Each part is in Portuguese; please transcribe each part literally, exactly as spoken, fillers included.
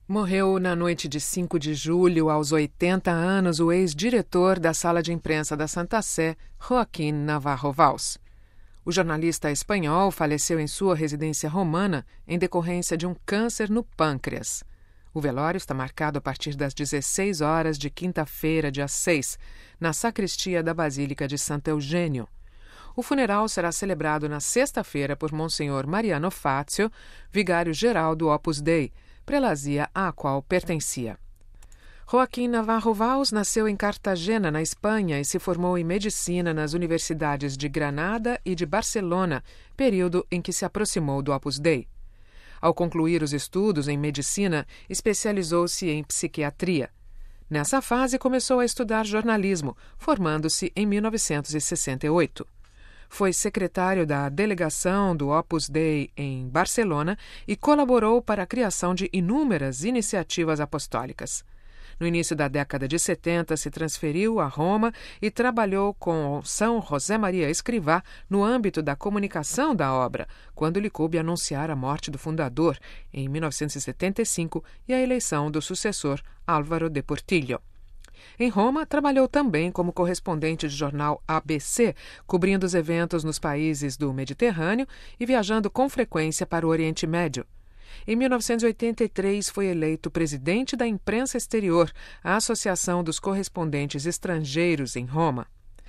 Morreu na noite de cinco de julho, aos oitenta anos, o ex-diretor da Sala de Imprensa da Santa Sé, Joaquim Navarro Valls. O jornalista espanhol faleceu em sua residência romana em decorrência de um câncer no pâncreas. O velório está marcado a partir das dezesseis horas de quinta-feira, dia seis, na sacristia da Basílica de Santo Eugênio. O funeral será celebrado na sexta-feira por Monsenhor Mariano Fazio, vigário-geral do Opus Dei, prelazia à qual pertencia. Joaquim Navarro Valls nasceu em Cartagena, na Espanha, e se formou em medicina nas universidades de Granada e de Barcelona, período em que se aproximou do Opus Dei. Ao concluir os estudos em medicina, especializou-se em psiquiatria. Nessa fase, começou a estudar jornalismo, formando-se em mil novecentos e sessenta e oito. Foi secretário da delegação do Opus Dei em Barcelona e colaborou para a criação de inúmeras iniciativas apostólicas. No início da década de setenta, se transferiu a Roma e trabalhou com São José Maria Escrivá no âmbito da comunicação da obra, quando lhe coube anunciar a morte do fundador, em mil novecentos e setenta e cinco, e a eleição do sucessor, Álvaro de Portillo. Em Roma, trabalhou também como correspondente de jornal A B C, cobrindo os eventos nos países do Mediterrâneo e viajando com frequência para o Oriente Médio. Em mil novecentos e oitenta e três, foi eleito presidente da Imprensa Exterior, a Associação dos Correspondentes Estrangeiros em Roma.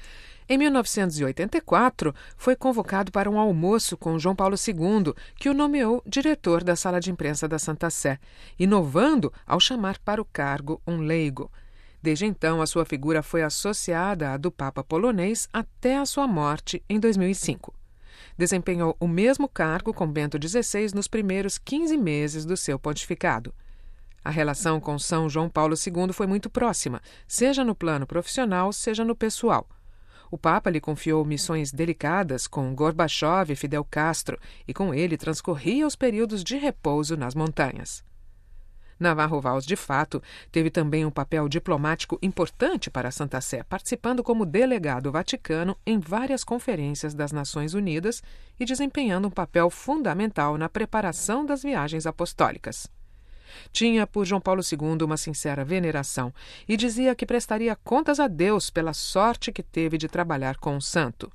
Em mil novecentos e oitenta e quatro, foi convocado para um almoço com João Paulo segundo, que o nomeou diretor da Sala de Imprensa da Santa Sé, inovando ao chamar para o cargo um leigo. Desde então, a sua figura foi associada à do Papa polonês até a sua morte em dois mil e cinco. Desempenhou o mesmo cargo com Bento dezesseis nos primeiros quinze meses do seu pontificado. A relação com São João Paulo segundo foi muito próxima, seja no plano profissional, seja no pessoal. O Papa lhe confiou missões delicadas com Gorbachev e Fidel Castro, e com ele transcorria os períodos de repouso nas montanhas. Navarro Valls, de fato, teve também um papel diplomático importante para a Santa Sé, participando como delegado vaticano em várias conferências das Nações Unidas e desempenhando um papel fundamental na preparação das viagens apostólicas. Tinha por João Paulo segundo uma sincera veneração e dizia que prestaria contas a Deus pela sorte que teve de trabalhar com o santo.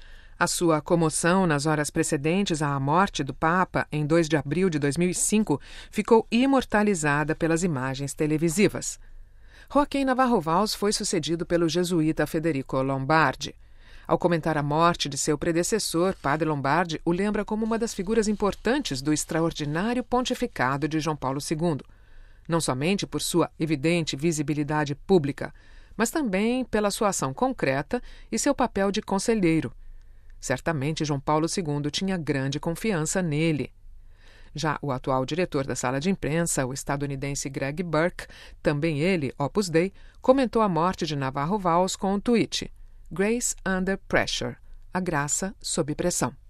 A sua comoção nas horas precedentes à morte do Papa, em dois de abril de dois mil e cinco, ficou imortalizada pelas imagens televisivas. Joaquim Navarro Valls foi sucedido pelo jesuíta Federico Lombardi. Ao comentar a morte de seu predecessor, Padre Lombardi o lembra como uma das figuras importantes do extraordinário pontificado de João Paulo segundo, não somente por sua evidente visibilidade pública, mas também pela sua ação concreta e seu papel de conselheiro. Certamente, João Paulo segundo tinha grande confiança nele. Já o atual diretor da Sala de Imprensa, o estadunidense Greg Burke, também ele, Opus Dei, comentou a morte de Navarro Valls com um tweet: Grace under pressure, a graça sob pressão.